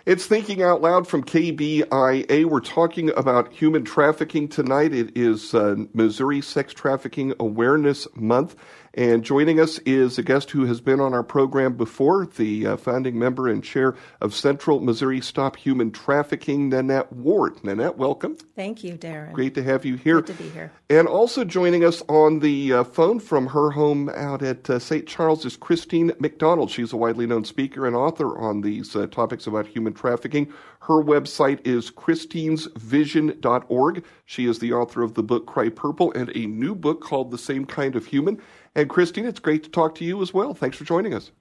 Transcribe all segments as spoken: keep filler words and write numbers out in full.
It's Thinking Out Loud from K B I A. We're talking about human trafficking tonight. It is uh, Missouri Sex Trafficking Awareness Month. And joining us is a guest who has been on our program before, the uh, founding member and chair of Central Missouri Stop Human Trafficking, Nanette Ward. Nanette, welcome. Thank you, Darren. Great to have you here. Good to be here. And also joining us on the uh, phone from her home out at uh, Saint Charles is Christine McDonald. She's a widely known speaker and author on these uh, topics about human trafficking. Her website is christines vision dot org. She is the author of the book Cry Purple and a new book called The Same Kind of Human. And Christine, it's great to talk to you as well. Thanks for joining us.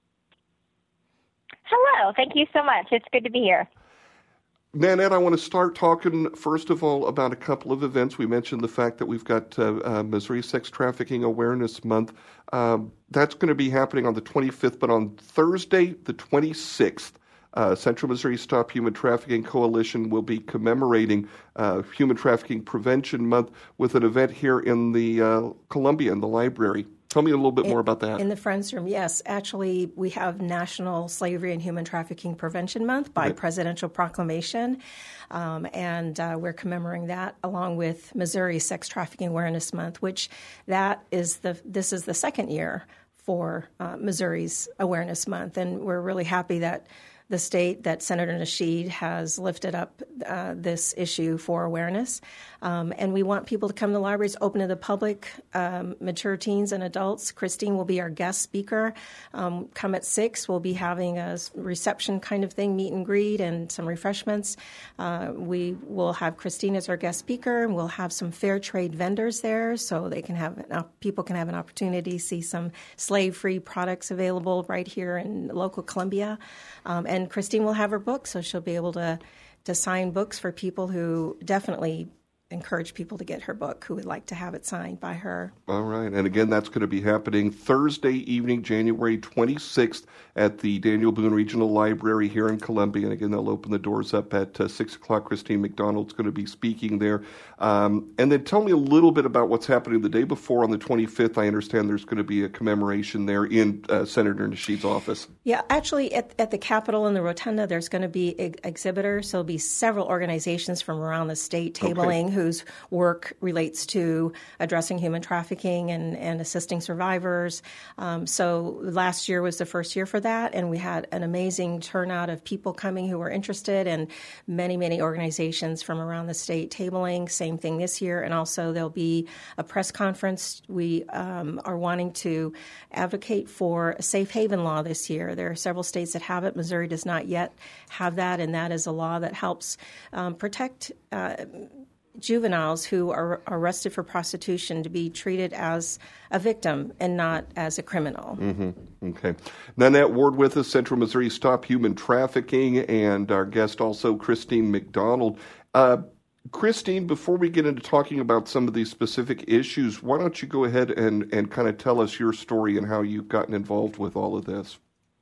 Hello. Thank you so much. It's good to be here. Nanette, I want to start talking, first of all, about a couple of events. We mentioned the fact that we've got uh, uh, Missouri Sex Trafficking Awareness Month. Um, that's going to be happening on the twenty-fifth, but on Thursday, the twenty-sixth, Uh, Central Missouri Stop Human Trafficking Coalition will be commemorating uh, Human Trafficking Prevention Month with an event here in the uh, Columbia, in the library. Tell me a little bit in, more about that. In the Friends Room, yes. Actually, we have National Slavery and Human Trafficking Prevention Month by right. presidential proclamation, um, and uh, we're commemorating that along with Missouri Sex Trafficking Awareness Month, which that is the this is the second year for uh, Missouri's Awareness Month, and we're really happy that the state that Senator Nasheed has lifted up uh, this issue for awareness. Um, and we want people to come to the libraries, open to the public, um, mature teens and adults. Christine will be our guest speaker. Um, come at six. We'll be having a reception kind of thing, meet and greet, and some refreshments. Uh, we will have Christine as our guest speaker, and we'll have some fair trade vendors there, so they can have an, people can have an opportunity to see some slave-free products available right here in local Columbia. Um, and Christine will have her book, so she'll be able to to sign books for people who definitely encourage people to get her book who would like to have it signed by her. All right. And again, that's going to be happening Thursday evening, January twenty-sixth at the Daniel Boone Regional Library here in Columbia. And again, they'll open the doors up at uh, six o'clock. Christine McDonald's going to be speaking there. Um, and then tell me a little bit about what's happening the day before on the twenty-fifth. I understand there's going to be a commemoration there in uh, Senator Nasheed's office. Yeah, actually at, at the Capitol in the Rotunda, there's going to be ex- exhibitors. So there'll be several organizations from around the state tabling okay. whose work relates to addressing human trafficking and, and assisting survivors. Um, so last year was the first year for that, and we had an amazing turnout of people coming who were interested, and many, many organizations from around the state tabling. Same thing this year, and also there'll be a press conference. We um, are wanting to advocate for a safe haven law this year. There are several states that have it. Missouri does not yet have that, and that is a law that helps um, protect uh, juveniles who are arrested for prostitution to be treated as a victim and not as a criminal. Mm-hmm. Okay. Nanette Ward with us, Central Missouri Stop Human Trafficking, and our guest also, Christine McDonald. Uh, Christine, before we get into talking about some of these specific issues, why don't you go ahead and, and kind of tell us your story and how you've gotten involved with all of this?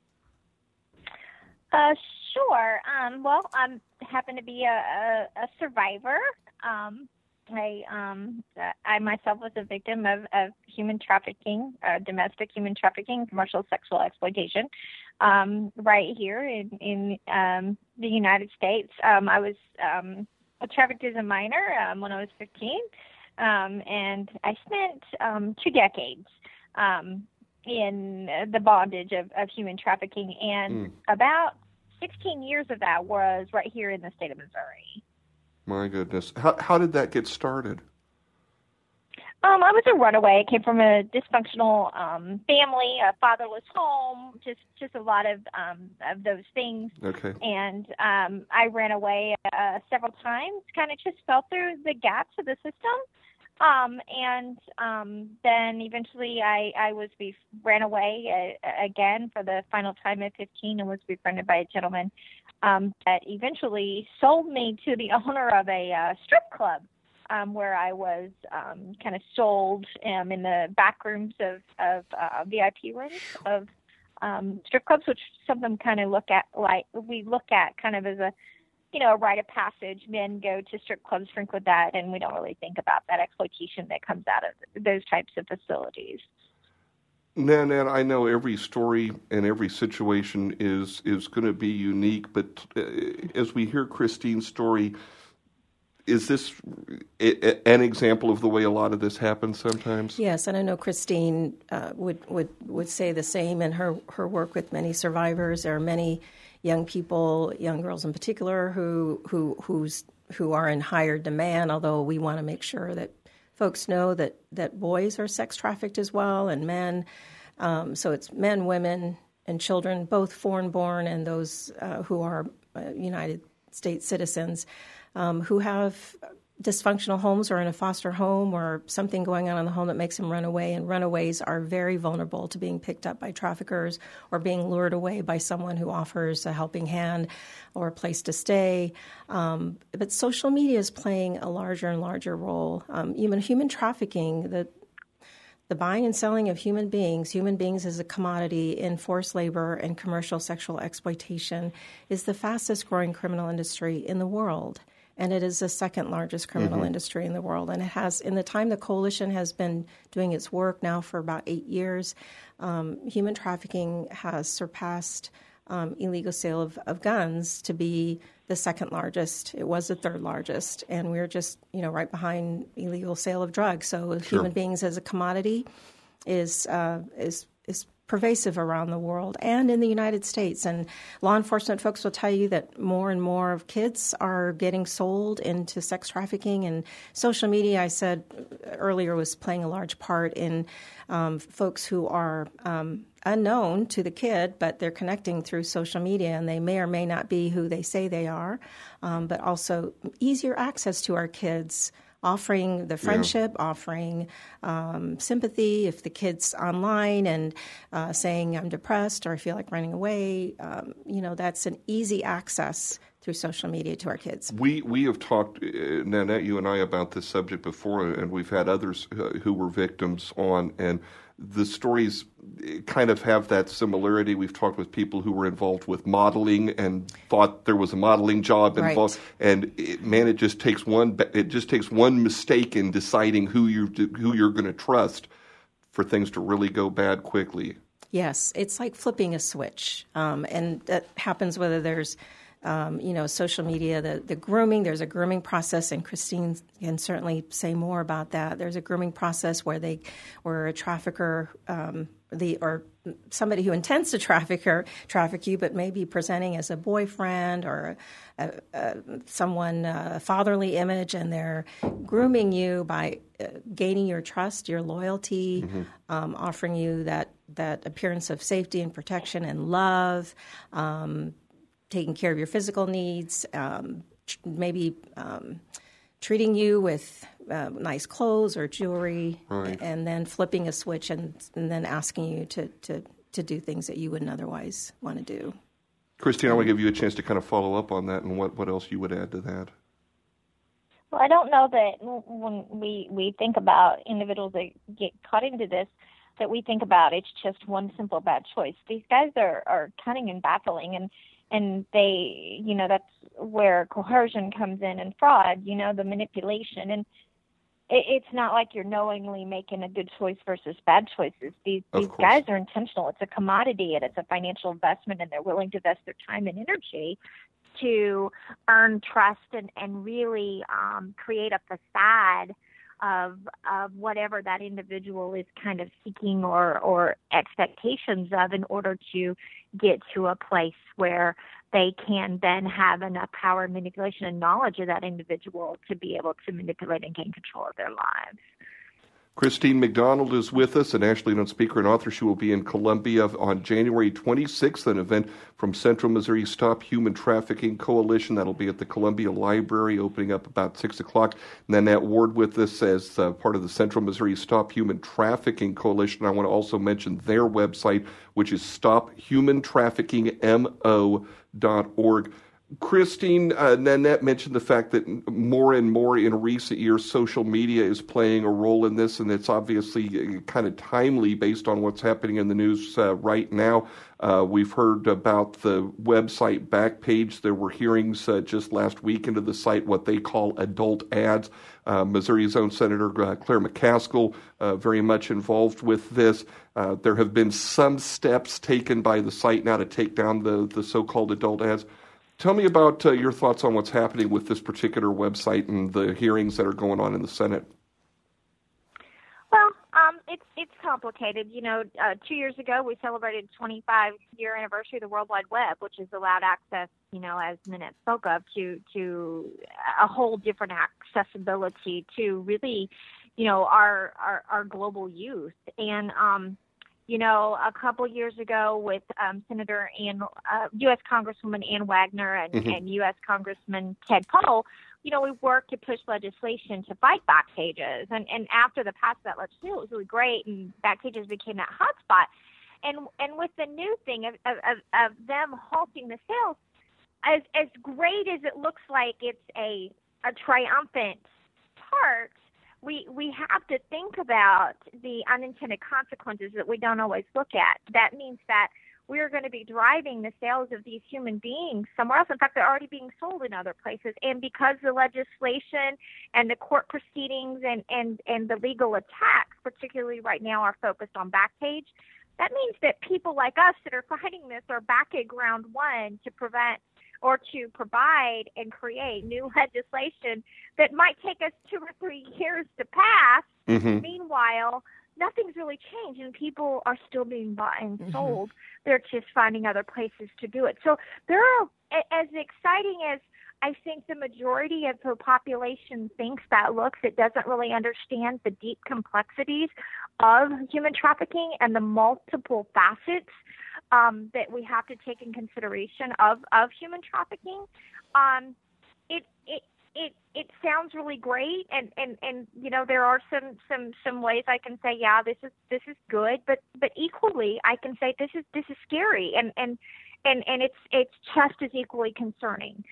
Uh, sure. Um, well, I happen to be a, a, a survivor. Um, I, um, I myself was a victim of, of human trafficking, uh, domestic human trafficking, commercial sexual exploitation, um, right here in, in um, the United States. Um, I was um, trafficked as a minor um, when I was fifteen, um, and I spent um, two decades um, in the bondage of, of human trafficking, and mm. about sixteen years of that was right here in the state of Missouri. My goodness. How how did that get started? Um, I was a runaway. I came from a dysfunctional um, family, a fatherless home, just just a lot of um, of those things. Okay. And um, I ran away uh, several times, kind of just fell through the gaps of the system. Um, and um, then eventually I, I was be- ran away uh, again for the final time at fifteen and was befriended by a gentleman um, that eventually sold me to the owner of a uh, strip club um, where I was um, kind of sold um, in the back rooms of, of uh, V I P rooms of um, strip clubs, which some of them kind of look at like we look at kind of as a you know, a rite of passage. Men go to strip clubs, drink with that, and we don't really think about that exploitation that comes out of those types of facilities. Nanette, I know every story and every situation is is going to be unique, but uh, as we hear Christine's story, is this a, a, an example of the way a lot of this happens sometimes? Yes, and I know Christine uh, would, would would say the same in her, her work with many survivors. There are many young people, young girls in particular, who who who's who are in higher demand, although we want to make sure that folks know that, that boys are sex trafficked as well, and men. Um, so it's men, women, and children, both foreign-born and those uh, who are uh, United States citizens, um, who have dysfunctional homes or in a foster home or something going on in the home that makes them run away. And runaways are very vulnerable to being picked up by traffickers or being lured away by someone who offers a helping hand or a place to stay. Um, but social media is playing a larger and larger role. Um, even human trafficking, the the buying and selling of human beings, human beings as a commodity in forced labor and commercial sexual exploitation, is the fastest growing criminal industry in the world. And it is the second largest criminal mm-hmm. industry in the world. And it has, in the time the coalition has been doing its work now for about eight years, um, human trafficking has surpassed um, illegal sale of, of guns to be the second largest. It was the third largest. And we're just, you know, right behind illegal sale of drugs. So sure. human beings as a commodity is uh, is is pervasive around the world and in the United States. And law enforcement folks will tell you that more and more of kids are getting sold into sex trafficking. And social media, I said earlier, was playing a large part in um, folks who are um, unknown to the kid, but they're connecting through social media, and they may or may not be who they say they are, um, but also easier access to our kids, offering the friendship, yeah. offering um, sympathy if the kid's online and uh, saying, I'm depressed or I feel like running away. Um, you know, that's an easy access through social media to our kids. We we have talked, uh, Nanette, you and I, about this subject before, and we've had others uh, who were victims on, and the stories kind of have that similarity. We've talked with people who were involved with modeling and thought there was a modeling job involved, right. and it, man, it just takes one it just takes one mistake in deciding who you who you're going to trust for things to really go bad quickly. Yes, it's like flipping a switch, um, and that happens whether there's Um, you know, social media, the, the grooming, there's a grooming process, and Christine can certainly say more about that. There's a grooming process where they, where a trafficker, um, the or somebody who intends to traffic or traffic you, but maybe presenting as a boyfriend or a, a, someone, a fatherly image, and they're grooming you by uh, gaining your trust, your loyalty, mm-hmm. um, offering you that that appearance of safety and protection and love. Um, taking care of your physical needs, um, tr- maybe um, treating you with uh, nice clothes or jewelry, right. and then flipping a switch and, and then asking you to, to, to do things that you wouldn't otherwise want to do. Christine, I want to give you a chance to kind of follow up on that and what, what else you would add to that. Well, I don't know that when we, we think about individuals that get caught into this, that we think about it's just one simple bad choice. These guys are, are cunning and baffling, and And they, you know, that's where coercion comes in and fraud, you know, the manipulation. And it, it's not like you're knowingly making a good choice versus bad choices. These, these guys are intentional. It's a commodity, and it's a financial investment, and they're willing to invest their time and energy to earn trust and, and really um, create a facade of of whatever that individual is kind of seeking or, or expectations of in order to get to a place where they can then have enough power and manipulation and knowledge of that individual to be able to manipulate and gain control of their lives. Christine McDonald is with us, an Ashley Note speaker and author. She will be in Columbia on January twenty-sixth, an event from Central Missouri Stop Human Trafficking Coalition. That'll be at the Columbia Library, opening up about six o'clock. And then Nanette Ward with us as uh, part of the Central Missouri Stop Human Trafficking Coalition. I want to also mention their website, which is stop human trafficking m o dot org. Christine, uh, Nanette mentioned the fact that more and more in recent years, social media is playing a role in this, and it's obviously kind of timely based on what's happening in the news uh, right now. Uh, we've heard about the website Backpage. There were hearings uh, just last week into the site, what they call adult ads. Uh, Missouri's own Senator uh, Claire McCaskill uh, very much involved with this. Uh, there have been some steps taken by the site now to take down the, the so-called adult ads. Tell me about uh, your thoughts on what's happening with this particular website and the hearings that are going on in the Senate. Well, um, it's it's complicated. You know, uh, two years ago we celebrated twenty-five year anniversary of the World Wide Web, which has allowed access, you know, as Nanette spoke of, to to a whole different accessibility to really, you know, our our, our global youth. And um, you know, a couple years ago with um, Senator Ann, uh, U S Congresswoman Ann Wagner and, mm-hmm. and U S Congressman Ted Poe, you know, we worked to push legislation to fight Backpages. And, and after the passage of that legislation, it was really great, and Backpages became that hotspot. And and with the new thing of, of, of them halting the sales, as as great as it looks like it's a, a triumphant part, we we have to think about the unintended consequences that we don't always look at. That means that we are going to be driving the sales of these human beings somewhere else. In fact, they're already being sold in other places. And because the legislation and the court proceedings and, and, and the legal attacks, particularly right now, are focused on Backpage, that means that people like us that are fighting this are back at ground one to prevent or to provide and create new legislation that might take us two or three years to pass. Mm-hmm. Meanwhile, nothing's really changed, and people are still being bought and sold. Mm-hmm. They're just finding other places to do it. So there are, as exciting as I think the majority of the population thinks that looks, it doesn't really understand the deep complexities of human trafficking and the multiple facets um, that we have to take in consideration of, of human trafficking. Um, it it it it sounds really great, and, and, and you know there are some, some, some ways I can say, yeah, this is this is good, but but equally I can say this is this is scary, and and, and, and it's it's just as equally concerning.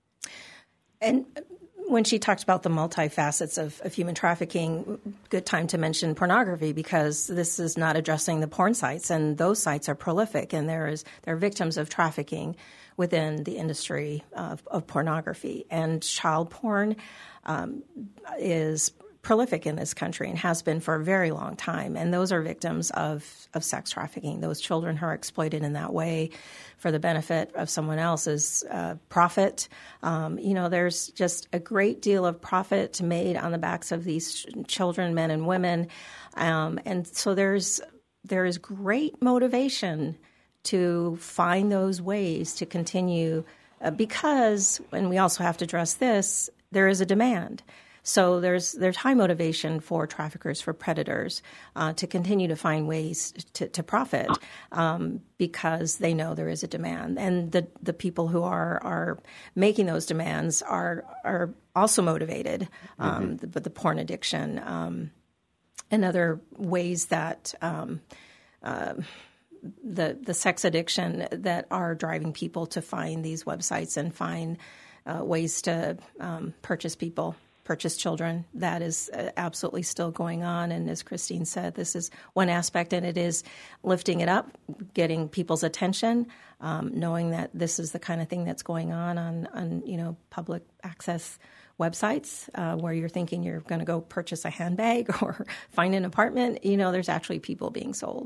And when she talked about the multifacets of, of human trafficking, good time to mention pornography, because this is not addressing the porn sites, and those sites are prolific, and there is there are victims of trafficking within the industry of, of pornography. And child porn um, is prolific in this country and has been for a very long time. And those are victims of, of sex trafficking. Those children who are exploited in that way for the benefit of someone else's uh, profit. Um, you know, there's just a great deal of profit made on the backs of these children, men and women. Um, and so there's there is great motivation to find those ways to continue uh, because, and we also have to address this, there is a demand. So there's there's high motivation for traffickers, for predators, uh, to continue to find ways to, to profit um, because they know there is a demand, and the, the people who are are making those demands are are also motivated. Um, mm-hmm. But the porn addiction um, and other ways that um, uh, the the sex addiction that are driving people to find these websites and find uh, ways to um, purchase people. Purchase children. That is absolutely still going on. And as Christine said, this is one aspect, and it is lifting it up, getting people's attention, um, knowing that this is the kind of thing that's going on on, on you know, public access websites uh, where you're thinking you're going to go purchase a handbag or find an apartment. You know, there's actually people being sold.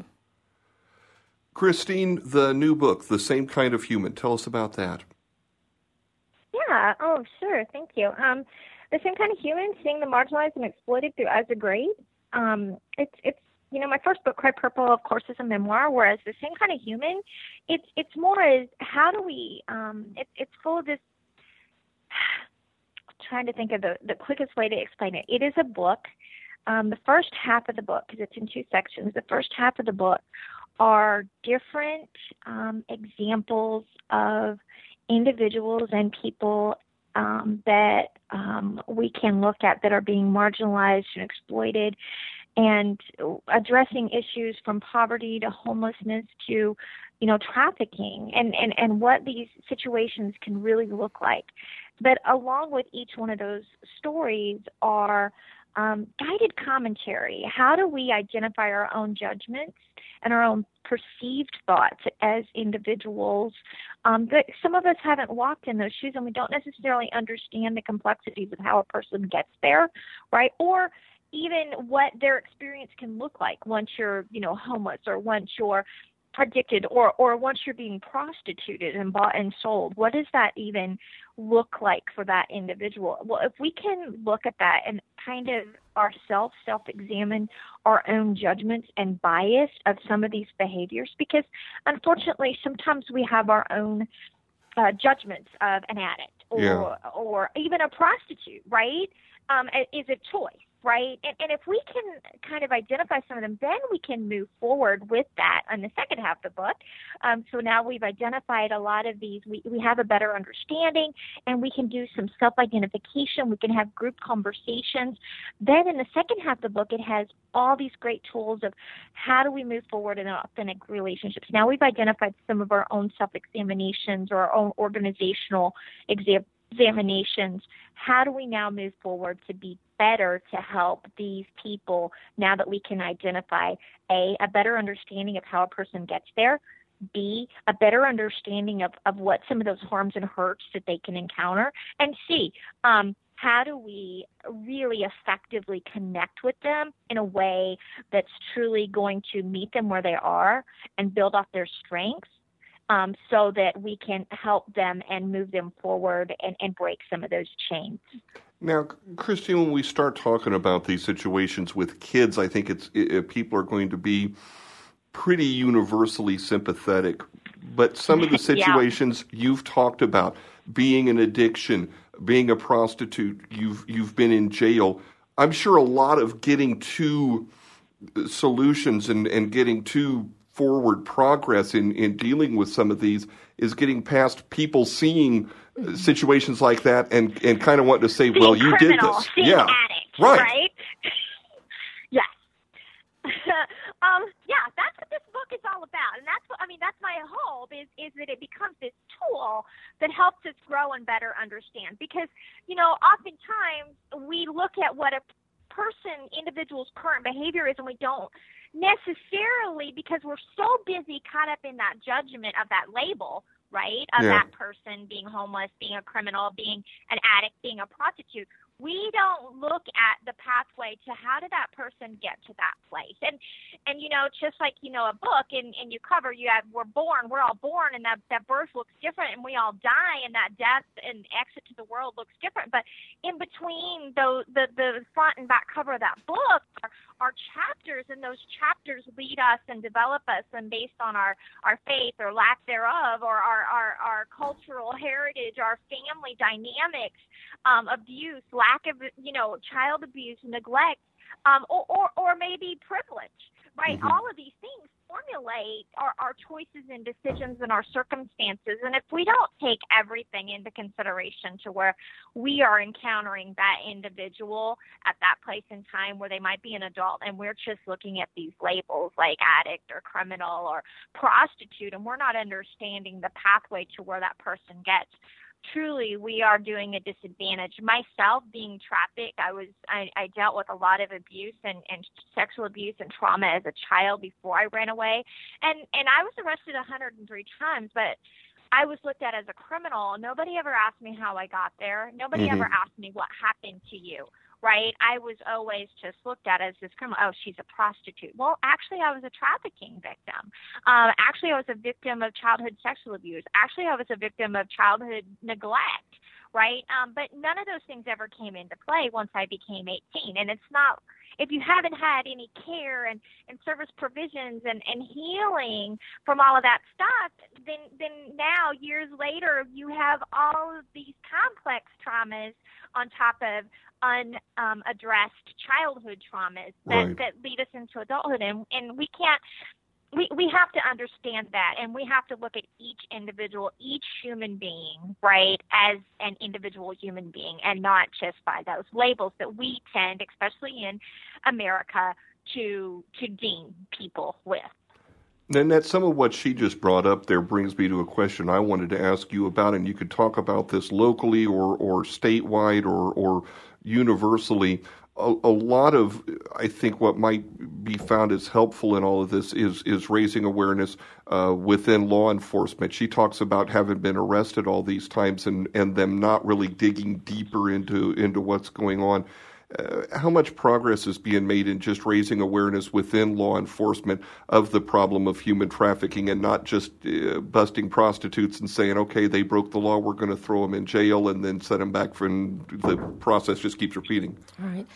Christine, the new book, The Same Kind of Human. Tell us about that. Yeah. Oh, sure. Thank you. Um, The Same Kind of Human, Seeing the Marginalized and Exploited Through Eyes of Grade. Um, it's, it's, you know, my first book, Cry Purple, of course, is a memoir, whereas The Same Kind of Human, it's, it's more as how do we, um, it, it's full of this, trying to think of the, the quickest way to explain it. It is a book. Um, the first half of the book, because it's in two sections, the first half of the book are different um, examples of individuals and people Um, that um, we can look at that are being marginalized and exploited and addressing issues from poverty to homelessness to, you know, trafficking and, and, and what these situations can really look like. But along with each one of those stories are um, guided commentary. How do we identify our own judgments and our own perceived thoughts as individuals? Um, that some of us haven't walked in those shoes, and we don't necessarily understand the complexities of how a person gets there, right? Or even what their experience can look like once you're, you know, homeless, or once you're addicted, or, or once you're being prostituted and bought and sold. What does that even look like for that individual? Well, if we can look at that and kind of ourselves self-examine our own judgments and bias of some of these behaviors, because unfortunately sometimes we have our own uh, judgments of an addict or, yeah. or even a prostitute, right? Um, is a choice, right? And, and if we can kind of identify some of them, then we can move forward with that on the second half of the book. Um, so now we've identified a lot of these. We, we have a better understanding, and we can do some self-identification. We can have group conversations. Then in the second half of the book, it has all these great tools of how do we move forward in authentic relationships. Now we've identified some of our own self-examinations or our own organizational exam- examinations. How do we now move forward to be better to help these people now that we can identify A, a better understanding of how a person gets there, B, a better understanding of, of what some of those harms and hurts that they can encounter, and C, um, how do we really effectively connect with them in a way that's truly going to meet them where they are and build off their strengths, um, so that we can help them and move them forward and, and break some of those chains. Now, Christine, when we start talking about these situations with kids, I think it's it, people are going to be pretty universally sympathetic. But some of the situations yeah. you've talked about, being an addiction, being a prostitute, you've you've been in jail. I'm sure a lot of getting to solutions and, and getting to forward progress in, in dealing with some of these is getting past people seeing situations like that and, and kind of wanting to say, being well, you criminal, did this. Being yeah. addict, right. right? Yes. um, yeah, that's what this book is all about. And that's what, I mean, that's my hope is, is that it becomes this tool that helps us grow and better understand. Because, you know, oftentimes we look at what a person, individual's current behavior is, and we don't necessarily, because we're so busy caught up in that judgment of that label, right, of yeah. that person being homeless, being a criminal, being an addict, being a prostitute. We don't look at the pathway to how did that person get to that place. And, and you know, just like, you know, a book and, and you cover, you have, we're born, we're all born, and that, that birth looks different, and we all die, and that death and exit to the world looks different. But in between the, the, the front and back cover of that book are, are chapters, and those chapters lead us and develop us, and based on our, our faith or lack thereof, or our, our, our cultural heritage, our family dynamics, um, abuse, lack of, you know, child abuse, neglect, um, or, or, or maybe privilege, right? Mm-hmm. All of these things formulate our, our choices and decisions and our circumstances. And if we don't take everything into consideration to where we are encountering that individual at that place in time where they might be an adult, and we're just looking at these labels like addict or criminal or prostitute, and we're not understanding the pathway to where that person gets, truly we are doing a disadvantage. Myself, being trafficked, I was I, I dealt with a lot of abuse and, and sexual abuse and trauma as a child before I ran away. And and I was arrested one hundred three times, but I was looked at as a criminal. Nobody ever asked me how I got there. Nobody mm-hmm. ever asked me what happened to you. Right? I was always just looked at as this criminal. Oh, she's a prostitute. Well, actually, I was a trafficking victim. Um, actually, I was a victim of childhood sexual abuse. Actually, I was a victim of childhood neglect. Right? Um, but none of those things ever came into play once I became eighteen. And it's not, if you haven't had any care and, and service provisions and, and healing from all of that stuff, then, then now, years later, you have all of these complex traumas on top of unaddressed um, childhood traumas that, right. that lead us into adulthood. And, and we can't, we, we have to understand that, and we have to look at each individual, each human being, right, as an individual human being, and not just by those labels that we tend, especially in America, to to deem people with. Nanette, some of what she just brought up there brings me to a question I wanted to ask you about, and you could talk about this locally or, or statewide or, or universally. A, a lot of, I think, what might be found as helpful in all of this is is raising awareness uh, within law enforcement. She talks about having been arrested all these times and, and them not really digging deeper into, into what's going on. Uh, how much progress is being made in just raising awareness within law enforcement of the problem of human trafficking and not just uh, busting prostitutes and saying, okay, they broke the law, we're going to throw them in jail and then send them back for, and the process just keeps repeating? All right.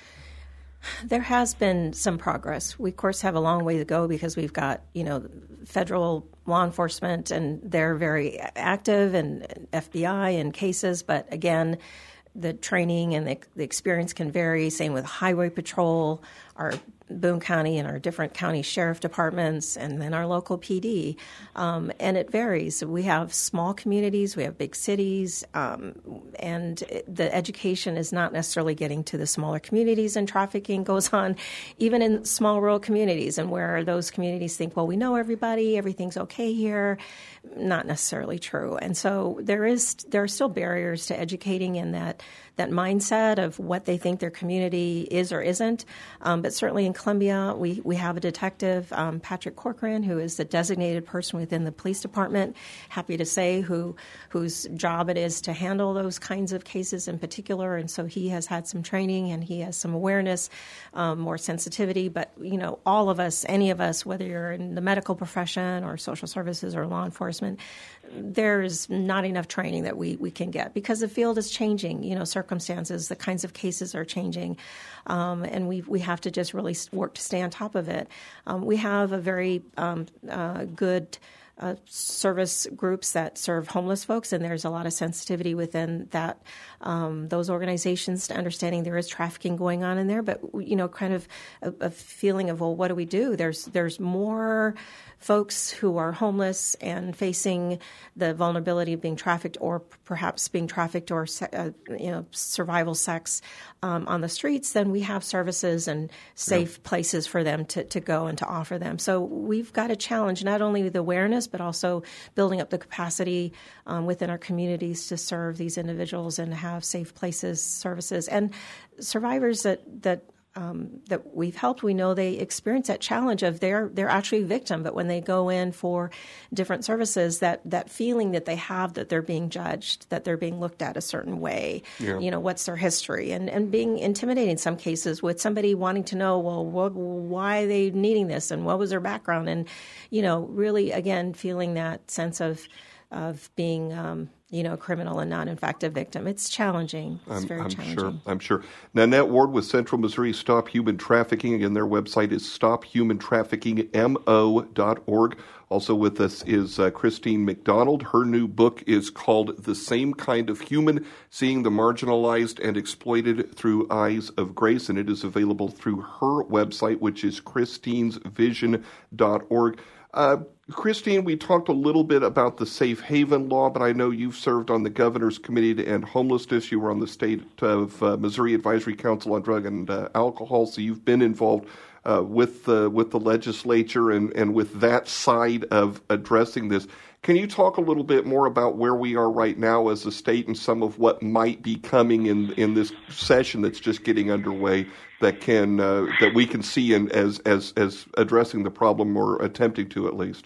There has been some progress. We, of course, have a long way to go because we've got, you know, federal law enforcement and they're very active, and F B I in cases, but again, the training and the, the experience can vary. Same with Highway Patrol, our Boone County and our different county sheriff departments, and then our local P D. Um, and it varies. We have small communities, we have big cities, um, and the education is not necessarily getting to the smaller communities, and trafficking goes on even in small rural communities, and where those communities think, well, we know everybody, everything's okay here. Not necessarily true. And so there is there are still barriers to educating in that that mindset of what they think their community is or isn't. Um, but certainly in Columbia, we, we have a detective, um, Patrick Corcoran, who is the designated person within the police department, happy to say, who whose job it is to handle those kinds of cases in particular. And so he has had some training and he has some awareness, um, more sensitivity. But, you know, all of us, any of us, whether you're in the medical profession or social services or law enforcement, there's not enough training that we, we can get because the field is changing. You know, circumstances, the kinds of cases are changing, um, and we we have to just really work to stay on top of it. Um, we have a very um, uh, good uh, service groups that serve homeless folks, and there's a lot of sensitivity within that um, those organizations to understanding there is trafficking going on in there. But you know, kind of a, a feeling of, well, what do we do? There's there's more folks who are homeless and facing the vulnerability of being trafficked, or perhaps being trafficked or uh, you know survival sex um, on the streets, then we have services and safe yeah. places for them to, to go and to offer them. So we've got to challenge not only the awareness, but also building up the capacity um, within our communities to serve these individuals and have safe places, services, and survivors that that. Um, that we've helped, we know they experience that challenge of they're they're actually a victim, but when they go in for different services, that, that feeling that they have that they're being judged, that they're being looked at a certain way, yeah. you know, what's their history, and, and being intimidated in some cases with somebody wanting to know, well, what, why are they needing this and what was their background, and, you know, really, again, feeling that sense of of being um, you know, a criminal and not, in fact, a victim. It's challenging. It's I'm, very I'm challenging. Sure, I'm sure. Nanette Ward with Central Missouri Stop Human Trafficking. Again, their website is stop human trafficking m o dot org. Also with us is uh, Christine McDonald. Her new book is called The Same Kind of Human, Seeing the Marginalized and Exploited Through Eyes of Grace, and it is available through her website, which is christines vision dot org. Uh, Christine, we talked a little bit about the Safe Haven law, but I know you've served on the Governor's Committee to End Homelessness. You were on the State of uh, Missouri Advisory Council on Drug and uh, Alcohol, so you've been involved uh, with, uh, with the legislature and, and with that side of addressing this. Can you talk a little bit more about where we are right now as a state and some of what might be coming in, in this session that's just getting underway that can uh, that we can see in, as as as addressing the problem or attempting to at least?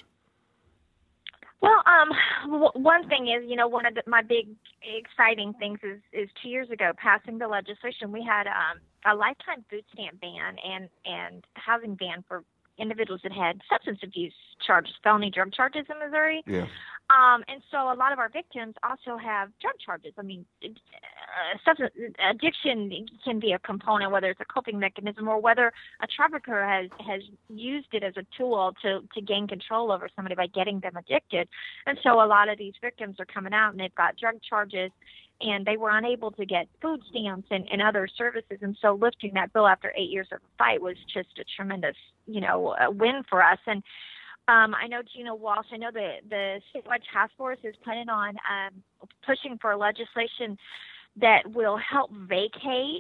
Well, um, w- one thing is, you know, one of the, my big exciting things is, is two years ago passing the legislation. We had um, a lifetime food stamp ban and and housing ban for individuals that had substance abuse charges, felony drug charges in Missouri. Yeah. Um, and so a lot of our victims also have drug charges. I mean, uh, substance addiction can be a component, whether it's a coping mechanism or whether a trafficker has, has used it as a tool to, to gain control over somebody by getting them addicted. And so a lot of these victims are coming out and they've got drug charges and they were unable to get food stamps and, and other services. And so lifting that bill after eight years of a fight was just a tremendous, you know, uh, win for us. And Um, I know Gina Walsh, I know the, the statewide task force is planning on um, pushing for legislation that will help vacate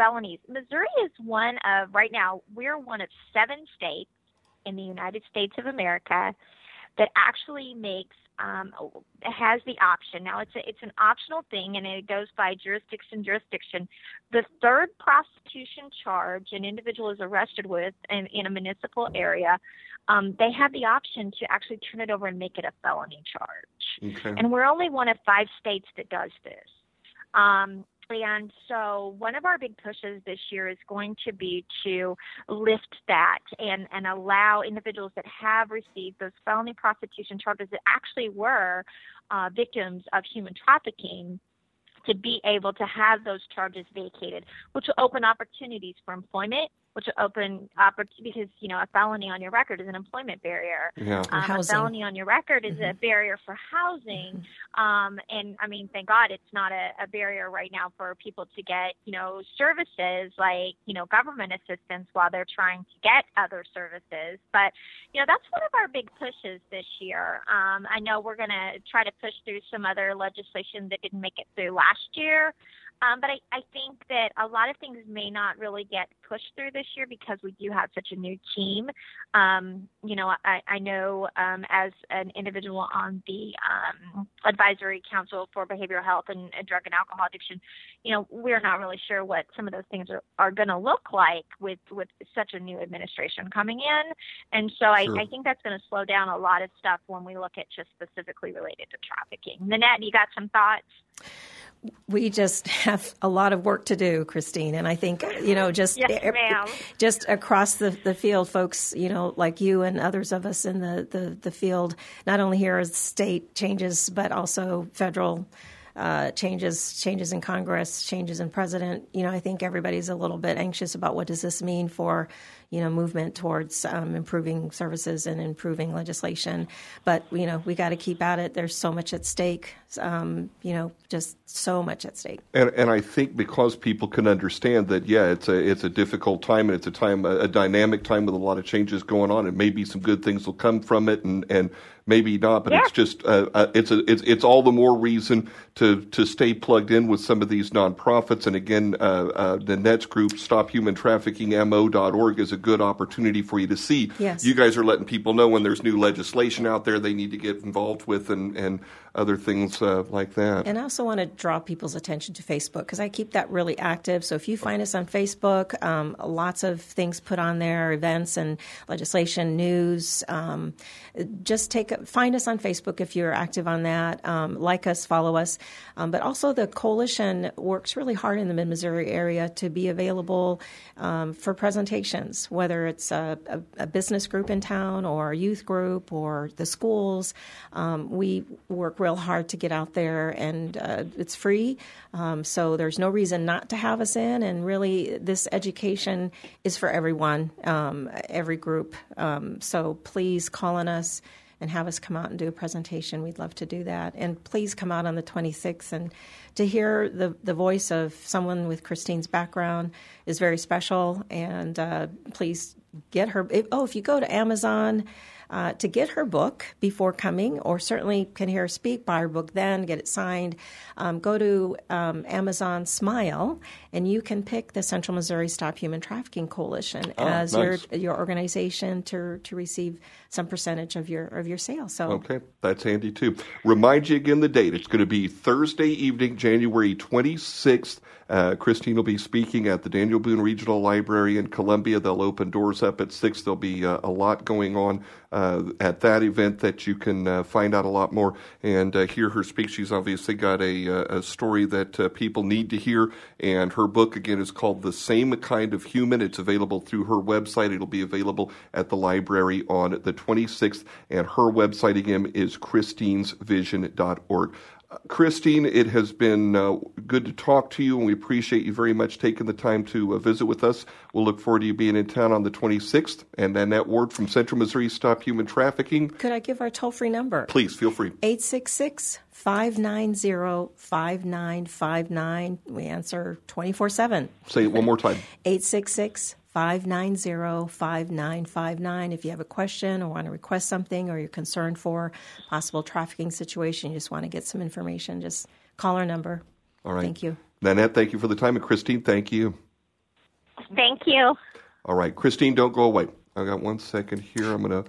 felonies. Missouri is one of, right now, we're one of seven states in the United States of America that actually makes, um, has the option. Now, it's a, it's an optional thing, and it goes by jurisdiction, jurisdiction. The third prostitution charge an individual is arrested with in, in a municipal area, um, they have the option to actually turn it over and make it a felony charge. Okay. And we're only one of five states that does this. Um, And so one of our big pushes this year is going to be to lift that and, and allow individuals that have received those felony prostitution charges that actually were uh, victims of human trafficking to be able to have those charges vacated, which will open opportunities for employment, which will open opportunities because, you know, a felony on your record is an employment barrier. Yeah. Um, a felony on your record is mm-hmm. a barrier for housing. Mm-hmm. Um, and, I mean, thank God it's not a, a barrier right now for people to get, you know, services like, you know, government assistance while they're trying to get other services. But, you know, that's one of our big pushes this year. Um, I know we're going to try to push through some other legislation that didn't make it through last year. Um, but I, I think that a lot of things may not really get pushed through this year because we do have such a new team. Um, you know, I, I know um, as an individual on the um, Advisory Council for Behavioral Health and, and Drug and Alcohol Addiction, you know, we're not really sure what some of those things are, are going to look like with, with such a new administration coming in. And so I, Sure. I think that's going to slow down a lot of stuff when we look at just specifically related to trafficking. Nanette, you got some thoughts? We just have a lot of work to do, Christine. And I think, you know, just yes, ma'am. just across the, the field, folks, you know, like you and others of us in the, the, the field, not only here as state changes, but also federal uh, changes, changes in Congress, changes in president. You know, I think everybody's a little bit anxious about what does this mean for, you know, movement towards um, improving services and improving legislation. But, you know, we got to keep at it. There's so much at stake, um, you know, just so much at stake. And, and I think because people can understand that, yeah, it's a it's a difficult time and it's a time, a, a dynamic time with a lot of changes going on, and maybe some good things will come from it, and, and maybe not. But yeah. it's just uh, uh, it's a it's it's all the more reason to to stay plugged in with some of these nonprofits. And again, uh, uh, the Nanette's group, stop human trafficking M O dot org, is a good opportunity for you to see. Yes. You guys are letting people know when there's new legislation out there they need to get involved with, and, and other things uh, like that. And I also want to draw people's attention to Facebook because I keep that really active. So if you find us on Facebook, um, lots of things put on there, events and legislation, news. Um, just take find us on Facebook if you're active on that. Um, like us, follow us. Um, but also the coalition works really hard in the Mid-Missouri area to be available um, for presentations, whether it's a, a, a business group in town or a youth group or the schools. Um, we work real hard to get out there, and uh, it's free. Um, so there's no reason not to have us in. And really, this education is for everyone, um, every group. Um, so please call on us and have us come out and do a presentation. We'd love to do that. And please come out on the twenty-sixth. And to hear the, the voice of someone with Christine's background is very special. And uh, please get her. If, oh, if you go to Amazon, Uh, to get her book before coming, or certainly can hear her speak, buy her book then, get it signed, um, go to um, Amazon Smile, and you can pick the Central Missouri Stop Human Trafficking Coalition oh, as nice. your your organization to to receive some percentage of your of your sale. So okay, that's handy too. Remind you again the date. It's going to be Thursday evening, January twenty-sixth. Uh, Christine will be speaking at the Daniel Boone Regional Library in Columbia. They'll open doors up at six. There'll be uh, a lot going on uh, at that event that you can uh, find out a lot more and uh, hear her speak. She's obviously got a, a story that uh, people need to hear, and her book, again, is called The Same Kind of Human. It's available through her website. It'll be available at the library on the twenty-sixth, and her website, again, is christines vision dot org. Christine, it has been uh, good to talk to you, and we appreciate you very much taking the time to uh, visit with us. We'll look forward to you being in town on the twenty-sixth. And Nanette Ward from Central Missouri Stop Human Trafficking. Could I give our toll-free number? Please, feel free. eight six six, five nine zero, five nine five nine. We answer twenty-four seven. Say it one more time. eight six six, five nine zero, five nine five nine. If you have a question or want to request something, or you're concerned for possible trafficking situation, you just want to get some information, just call our number. All right. Thank you. Nanette, thank you for the time. And Christine, thank you. Thank you. All right, Christine, don't go away. I got one second here. I'm going to